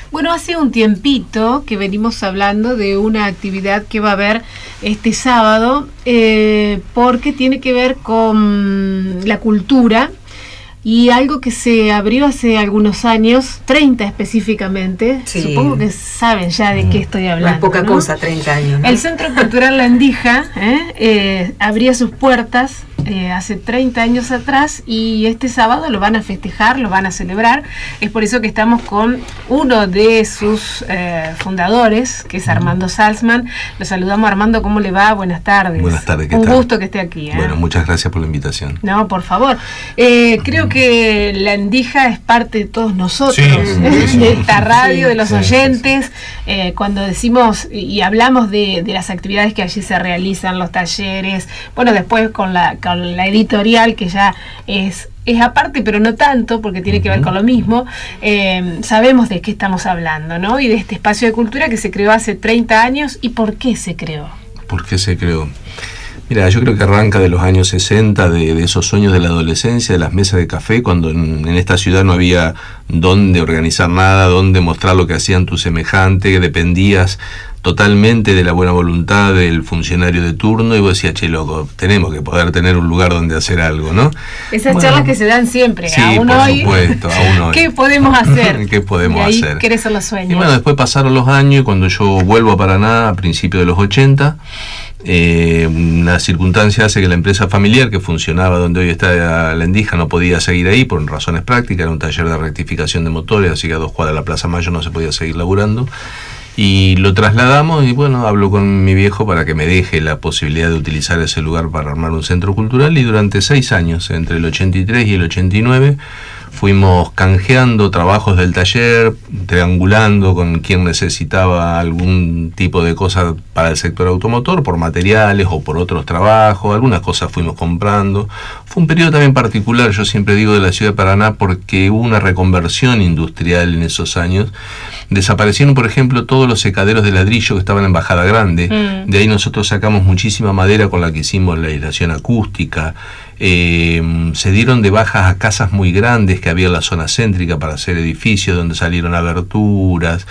Bueno, hace un tiempito que venimos hablando de una actividad que va a haber este sábado, porque tiene que ver con la cultura y algo que se abrió hace algunos años, 30 específicamente. Sí. Supongo que saben ya de qué estoy hablando. No es poca cosa, 30 años, ¿no? El Centro Cultural La Endija abría sus puertas hace 30 años atrás, y este sábado lo van a festejar, lo van a celebrar. Es por eso que estamos con uno de sus fundadores, que es Armando Salzman. Lo saludamos. Armando, ¿cómo le va? Buenas tardes. Buenas tardes, ¿qué tal? Un gusto que esté aquí. Bueno, muchas gracias por la invitación. No, por favor. Creo que La Endija es parte de todos nosotros, de esta radio, de los oyentes. Cuando decimos y hablamos de las actividades que allí se realizan, los talleres, bueno, después con la editorial, que ya es aparte, pero no tanto, porque tiene que ver con lo mismo. Sabemos de qué estamos hablando, ¿no? Y de este espacio de cultura que se creó hace 30 años. ¿Y por qué se creó? ¿Por qué se creó? Mira, yo creo que arranca de los años 60, de esos sueños de la adolescencia, de las mesas de café, cuando en esta ciudad no había dónde organizar nada, dónde mostrar lo que hacían tus semejantes, dependías totalmente de la buena voluntad del funcionario de turno, y vos decías, che, loco, tenemos que poder tener un lugar donde hacer algo, ¿no? Esas charlas que se dan siempre, sí, aún por hoy. Supuesto, aún hoy. ¿Qué podemos hacer? ¿Qué podemos hacer? ¿Querés ser los sueños? Y bueno, después pasaron los años, y cuando yo vuelvo a Paraná a principios de los 80, una circunstancia hace que la empresa familiar que funcionaba donde hoy está La Endija no podía seguir ahí por razones prácticas. Era un taller de rectificación de motores, así que a 2 cuadras de la Plaza Mayo no se podía seguir laburando, y lo trasladamos. Y bueno, hablo con mi viejo para que me deje la posibilidad de utilizar ese lugar para armar un centro cultural, y durante 6 años, entre el 83 y el 89, fuimos canjeando trabajos del taller, triangulando con quien necesitaba algún tipo de cosa para el sector automotor, por materiales o por otros trabajos. Algunas cosas fuimos comprando. Fue un periodo también particular, yo siempre digo, de la ciudad de Paraná, porque hubo una reconversión industrial en esos años. Desaparecieron, por ejemplo, todos los secaderos de ladrillo que estaban en Bajada Grande. De ahí nosotros sacamos muchísima madera con la que hicimos la aislación acústica. Se dieron de bajas a casas muy grandes que había en la zona céntrica para hacer edificios donde salieron aberturas.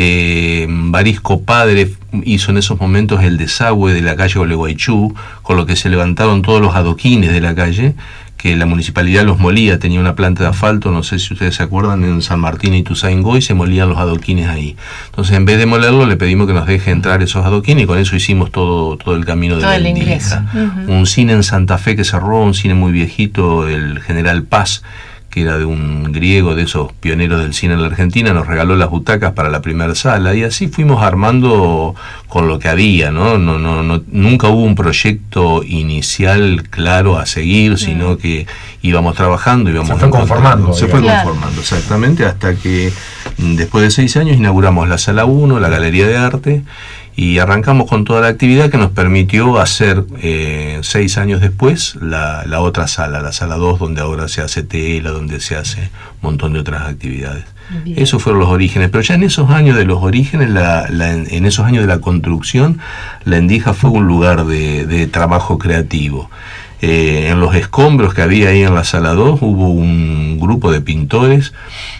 Barisco Padre hizo en esos momentos el desagüe de la calle Gualeguaychú, con lo que se levantaron todos los adoquines de la calle, que la municipalidad los molía. Tenía una planta de asfalto, no sé si ustedes se acuerdan, en San Martín y Tuzaingó, y se molían los adoquines ahí. Entonces, en vez de molerlo, le pedimos que nos deje entrar esos adoquines, y con eso hicimos todo el camino de La Endija. Un cine en Santa Fe que cerró, un cine muy viejito, el General Paz, que era de un griego, de esos pioneros del cine en la Argentina, nos regaló las butacas para la primera sala, y así fuimos armando con lo que había, ¿no? Nunca hubo un proyecto inicial claro a seguir, sino que íbamos trabajando, se fue conformando, exactamente, hasta que después de 6 años inauguramos la Sala 1, la Galería de Arte, y arrancamos con toda la actividad que nos permitió hacer 6 años después la otra sala, la Sala 2, donde ahora se hace tela, donde se hace un montón de otras actividades. Bien. Esos fueron los orígenes, pero ya en esos años de los orígenes, en esos años de la construcción, La Endija fue un lugar de trabajo creativo. En los escombros que había ahí en la Sala 2 hubo un grupo de pintores,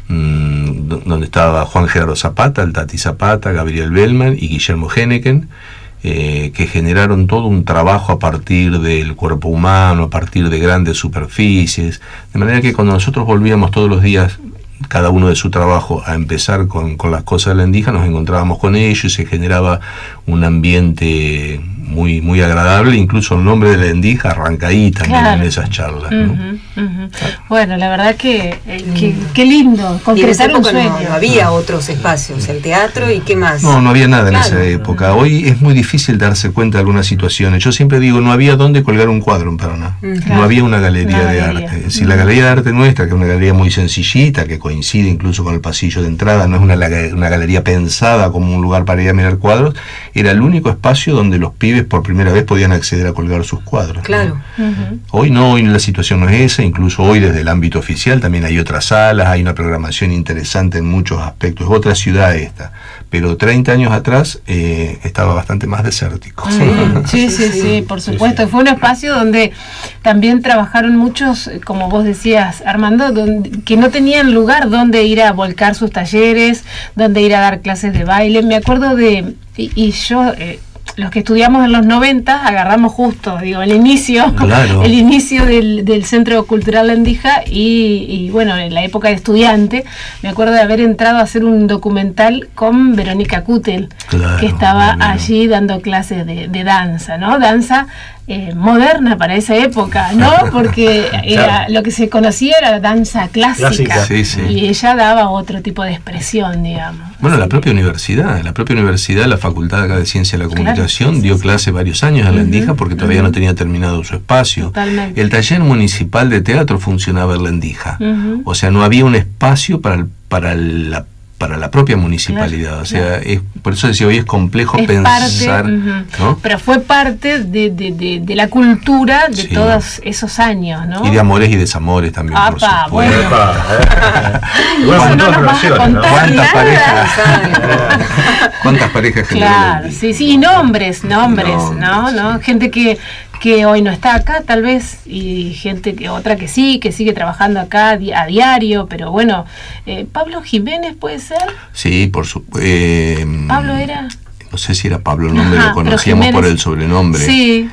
donde estaba Juan Gerardo Zapata, el Tati Zapata, Gabriel Bellman y Guillermo Henneken, que generaron todo un trabajo a partir del cuerpo humano, a partir de grandes superficies, de manera que cuando nosotros volvíamos todos los días, cada uno de su trabajo, a empezar con las cosas de La Endija, nos encontrábamos con ellos y se generaba un ambiente muy, muy agradable. Incluso el nombre de La Endija arranca ahí también, en esas charlas, ¿no? Bueno, la verdad que qué lindo concretar un sueño. No había otros espacios, el teatro y qué más. No había nada en esa época. Hoy es muy difícil darse cuenta de algunas situaciones. Yo siempre digo, no había dónde colgar un cuadro en Paraná. No había una galería de arte. Si la galería de arte nuestra, que es una galería muy sencillita, que coincide incluso con el pasillo de entrada, no es una galería pensada como un lugar para ir a mirar cuadros, era el único espacio donde los pibes por primera vez podían acceder a colgar sus cuadros. Claro. Hoy no, hoy la situación no es esa, empresa, incluso hoy desde el ámbito oficial también hay otras salas, hay una programación interesante en muchos aspectos, es otra ciudad esta, pero 30 años atrás estaba bastante más desértico. Sí, por supuesto. Fue un espacio donde también trabajaron muchos, como vos decías, Armando, que no tenían lugar donde ir a volcar sus talleres, donde ir a dar clases de baile. Me acuerdo y yo... los que estudiamos en los 90 agarramos justo, el inicio, claro, el inicio del Centro Cultural La Endija y bueno, en la época de estudiante, me acuerdo de haber entrado a hacer un documental con Verónica Kutel, claro, que estaba allí dando clases de danza, ¿no? Danza moderna para esa época, ¿no? Porque era, lo que se conocía era danza clásica. Sí. Y ella daba otro tipo de expresión, digamos. Bueno, la propia universidad, la Facultad acá de Ciencia de la Comunicación, dio clase varios años en La Endija porque todavía no tenía terminado su espacio. Totalmente. El taller municipal de teatro funcionaba en La Endija. O sea, no había un espacio para la propia municipalidad, claro, o sea, por eso decía, hoy es complejo pensar, ¿no? Pero fue parte de la cultura de todos esos años, ¿no? Y de amores y desamores también, por supuesto. Bueno. ¿Cuántas parejas claro, sí, y nombres, ¿no? Gente que hoy no está acá tal vez, y otra que sí, que sigue trabajando acá a diario, pero bueno, Pablo Jiménez puede ser. Sí, por supuesto. Pablo era... No sé si era Pablo el nombre, lo conocíamos por el sobrenombre. Sí.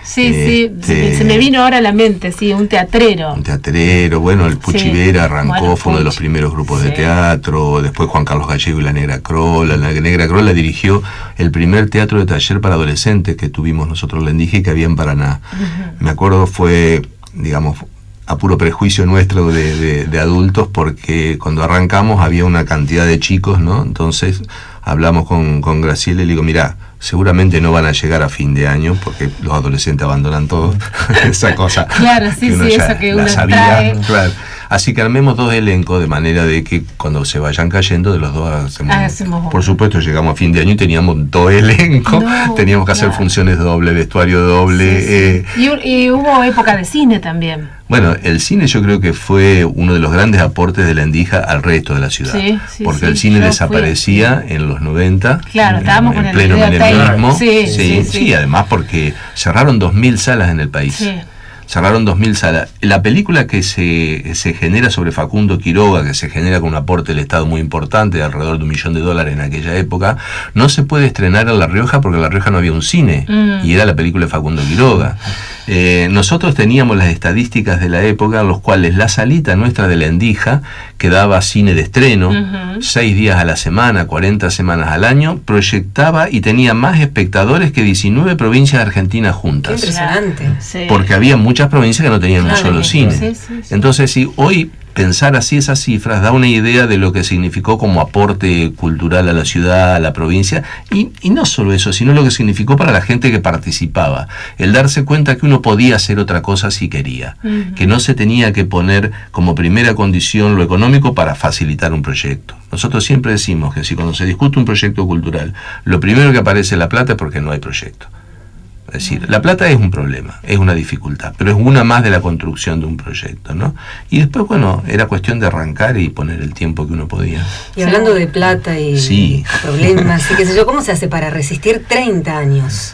Se me vino ahora a la mente, un teatrero. Bueno, el Puchi Vera arrancó, fue uno de los primeros grupos de teatro, después Juan Carlos Gallego y la Negra Crolla. La Negra Crolla dirigió el primer teatro de taller para adolescentes que tuvimos nosotros en La Endija y que había en Paraná. Me acuerdo, fue, digamos, a puro prejuicio nuestro de adultos, porque cuando arrancamos había una cantidad de chicos, ¿no? Entonces hablamos con Graciela y le digo, mirá, seguramente no van a llegar a fin de año porque los adolescentes abandonan todo. Esa cosa. Claro, sí, eso que uno sabía. Claro. Así que armemos 2 elencos de manera de que cuando se vayan cayendo de los 2 hacemos. Por supuesto, llegamos a fin de año y teníamos 2 elencos, teníamos que hacer funciones doble, vestuario doble. Y hubo época de cine también. Bueno, el cine yo creo que fue uno de los grandes aportes de La Endija al resto de la ciudad, porque el cine desaparecía en los 90. Claro, estábamos con el pleno menemismo. Sí, además porque cerraron 2000 salas en el país. Cerraron 2000 salas. La película que se genera sobre Facundo Quiroga, que se genera con un aporte del Estado muy importante, de alrededor de $1 millón en aquella época, no se puede estrenar en La Rioja porque en La Rioja no había un cine, y era la película de Facundo Quiroga. Nosotros teníamos las estadísticas de la época en los cuales la salita nuestra de La Endija, que daba cine de estreno, 6 días a la semana, 40 semanas al año, proyectaba y tenía más espectadores que 19 provincias argentinas juntas. Qué impresionante. Porque había muchas provincias que no tenían un solo cine. Entonces, si hoy pensar así esas cifras da una idea de lo que significó como aporte cultural a la ciudad, a la provincia, y no solo eso, sino lo que significó para la gente que participaba, el darse cuenta que uno podía hacer otra cosa si quería, que no se tenía que poner como primera condición lo económico para facilitar un proyecto. Nosotros siempre decimos que si cuando se discute un proyecto cultural, lo primero que aparece la plata es porque no hay proyecto. Es decir, la plata es un problema, es una dificultad, pero es una más de la construcción de un proyecto, ¿no? Y después, bueno, era cuestión de arrancar y poner el tiempo que uno podía. Y hablando de plata y problemas y qué sé yo, ¿cómo se hace para resistir 30 años?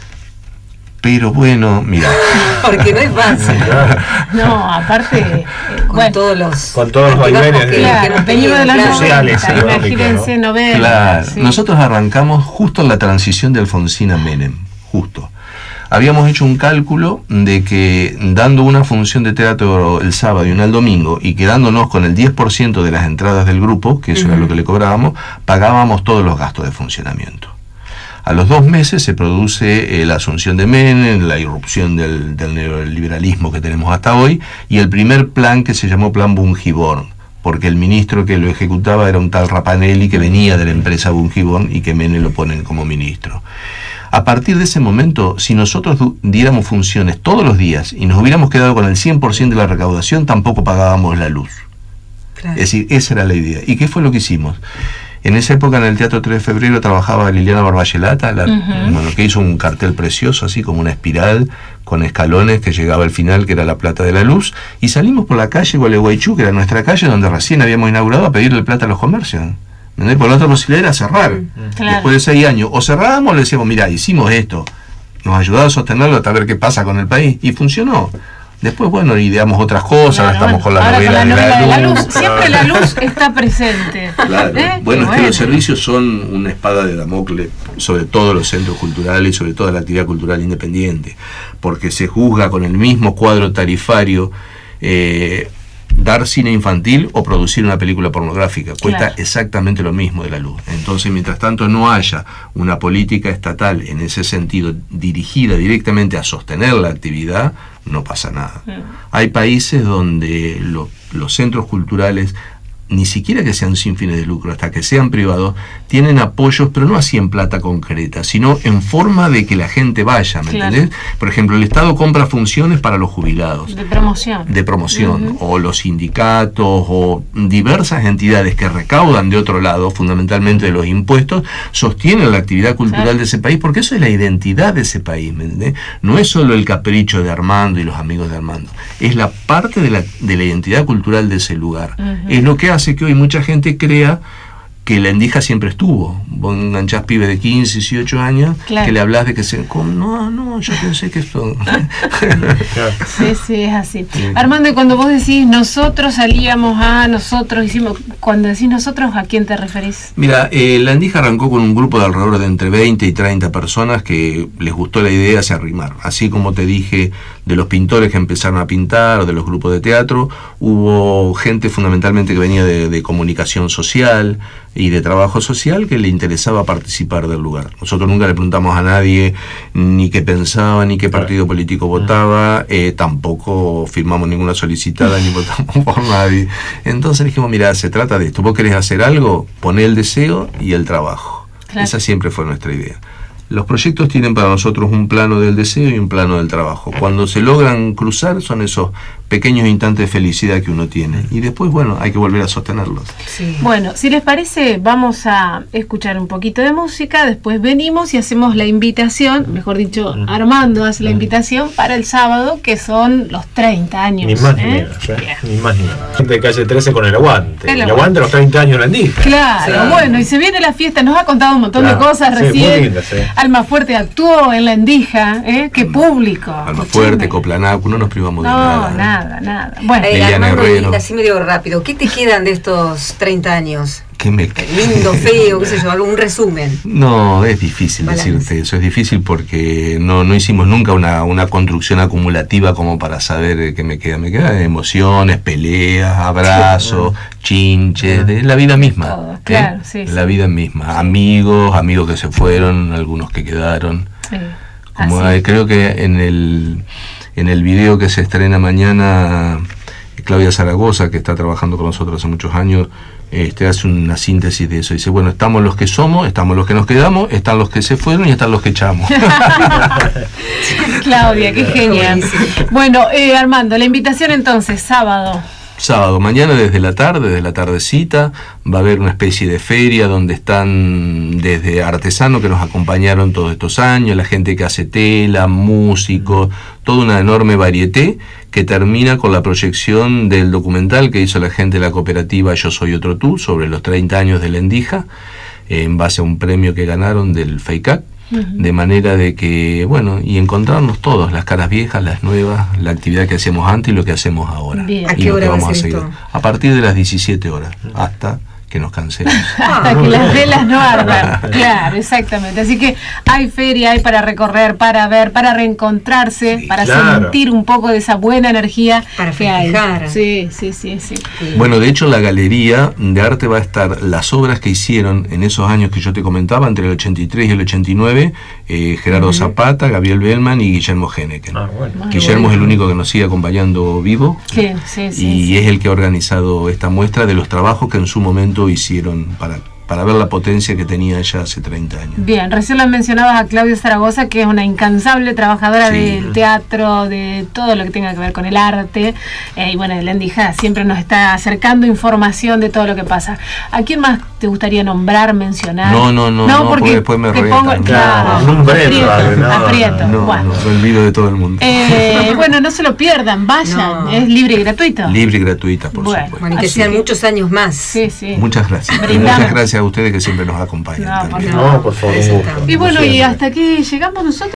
Pero bueno, mira. Porque no es fácil. No, aparte, con todos los vaivenes que nos venimos de las sociales, imagínense, ¿no? Claro, nosotros arrancamos justo en la transición de Alfonsín a Menem, justo. Habíamos hecho un cálculo de que dando una función de teatro el sábado y una el domingo y quedándonos con el 10% de las entradas del grupo, que eso era lo que le cobrábamos, pagábamos todos los gastos de funcionamiento. A los 2 meses se produce la asunción de Menem, la irrupción del neoliberalismo que tenemos hasta hoy, y el primer plan que se llamó Plan Bungiborn, porque el ministro que lo ejecutaba era un tal Rapanelli que venía de la empresa Bungiborn y que Menem lo ponen como ministro. A partir de ese momento, si nosotros diéramos funciones todos los días y nos hubiéramos quedado con el 100% de la recaudación, tampoco pagábamos la luz. Claro. Es decir, esa era la idea. ¿Y qué fue lo que hicimos? En esa época en el Teatro 3 de Febrero trabajaba Liliana Barballelata, bueno, que hizo un cartel precioso, así como una espiral, con escalones que llegaba al final, que era la Plata de la Luz, y salimos por la calle Gualeguaychú, que era nuestra calle, donde recién habíamos inaugurado, a pedirle plata a los comercios. Por la otra posibilidad era cerrar. Claro. Después de 6 años, o cerrábamos o le decíamos, mira, hicimos esto, nos ayudaba a sostenerlo hasta ver qué pasa con el país, y funcionó. Después, bueno, ideamos otras cosas, claro, estamos con la novela de la luz. Siempre la luz está presente. Claro. Bueno, es que los servicios son una espada de Damocles sobre todos los centros culturales y sobre toda la actividad cultural independiente, porque se juzga con el mismo cuadro tarifario dar cine infantil o producir una película pornográfica. Cuesta exactamente lo mismo de la luz. Entonces, mientras tanto no haya una política estatal en ese sentido dirigida directamente a sostener la actividad, no pasa nada. Hay países donde los centros culturales, ni siquiera que sean sin fines de lucro, hasta que sean privados, tienen apoyos, pero no así en plata concreta, sino en forma de que la gente vaya, ¿me entendés? Por ejemplo, el Estado compra funciones para los jubilados. De promoción. De promoción, o los sindicatos, o diversas entidades que recaudan de otro lado, fundamentalmente de los impuestos, sostienen la actividad cultural de ese país, porque eso es la identidad de ese país, ¿me entendés? No es solo el capricho de Armando y los amigos de Armando, es la parte de la identidad cultural de ese lugar. Es lo que hace que hoy mucha gente crea que la Endija siempre estuvo. Vos enganchás pibes de 15, 18 años, que le hablas de que se... No, yo pensé que esto... Sí, es así. Armando, y cuando vos decís nosotros salíamos nosotros hicimos, cuando decís nosotros, ¿a quién te referís? Mira, la Endija arrancó con un grupo de alrededor de entre 20 y 30 personas que les gustó la idea, se arrimaron. Así como te dije, de los pintores que empezaron a pintar, o de los grupos de teatro, hubo gente fundamentalmente que venía de comunicación social y de trabajo social que le interesaba participar del lugar. Nosotros nunca le preguntamos a nadie ni qué pensaba, ni qué partido político votaba, tampoco firmamos ninguna solicitada ni votamos por nadie. Entonces dijimos, mira, se trata de esto, vos querés hacer algo, poné el deseo y el trabajo. Esa siempre fue nuestra idea. Los proyectos tienen para nosotros un plano del deseo y un plano del trabajo. Cuando se logran cruzar son esos pequeños instantes de felicidad que uno tiene. Y después, bueno, hay que volver a sostenerlos. Bueno, si les parece, vamos a escuchar un poquito de música, después venimos y hacemos la invitación, mejor dicho, Armando hace la invitación para el sábado, que son los 30 años. Ni más ni menos, ni más ni menos. Gente de calle 13 con el aguante. El aguante a los 30 años en la Endija. Claro, bueno, y se viene la fiesta, nos ha contado un montón de cosas recién. Muy linda, Almafuerte actuó en la Endija, qué público. Almafuerte, Coplanacu, no nos privamos de nada. Nada. Bueno, Armando, así medio rápido, ¿qué te quedan de estos 30 años? Lindo, feo, qué sé yo, algún resumen. No, es difícil decirte eso, es difícil porque no hicimos nunca una construcción acumulativa como para saber qué me queda. Me quedan emociones, peleas, abrazos, chinches, de la vida misma. Todo, claro, la vida misma, amigos que se fueron, algunos que quedaron. Como creo que en el video que se estrena mañana, Claudia Zaragoza, que está trabajando con nosotros hace muchos años, hace una síntesis de eso. Dice, bueno, estamos los que somos, estamos los que nos quedamos, están los que se fueron y están los que echamos. Claudia, qué genial. Bueno, Armando, la invitación entonces, sábado, mañana desde la tardecita, va a haber una especie de feria donde están desde artesanos que nos acompañaron todos estos años, la gente que hace tela, músicos, toda una enorme varieté que termina con la proyección del documental que hizo la gente de la cooperativa Yo Soy Otro Tú sobre los 30 años de la Endija, en base a un premio que ganaron del FEICAC. De manera de que, bueno, y encontrarnos todos, las caras viejas, las nuevas, la actividad que hacemos antes y lo que hacemos ahora. ¿A qué hora vamos a seguir? A partir de las 17 horas, hasta que nos cansemos. Hasta que las velas no ardan. Claro, exactamente. Así que hay feria, hay para recorrer, para ver, para reencontrarse, para sentir un poco de esa buena energía para festejar. Sí. Bueno, de hecho, la galería de arte va a estar las obras que hicieron en esos años que yo te comentaba, entre el 83 y el 89, Gerardo Zapata, Gabriel Bellman y Guillermo Heneken. Guillermo es el único que nos sigue acompañando vivo. Y es el que ha organizado esta muestra de los trabajos que en su momento hicieron para ver la potencia que tenía ella hace 30 años. Bien, recién la mencionabas a Claudia Zaragoza, que es una incansable trabajadora del teatro, de todo lo que tenga que ver con el arte, y bueno, la Endija siempre nos está acercando información de todo lo que pasa. ¿A quién más te gustaría nombrar, mencionar? No, porque después me revientan. Aprieto. No, me olvido de todo el mundo. Bueno, no se lo pierdan, vayan, es libre y gratuito. Libre y gratuita, por supuesto. Bueno, y que sean muchos años más. Sí. Muchas gracias. Muchas gracias a ustedes que siempre nos acompañan. Por favor. Y bueno, y hasta aquí llegamos nosotros.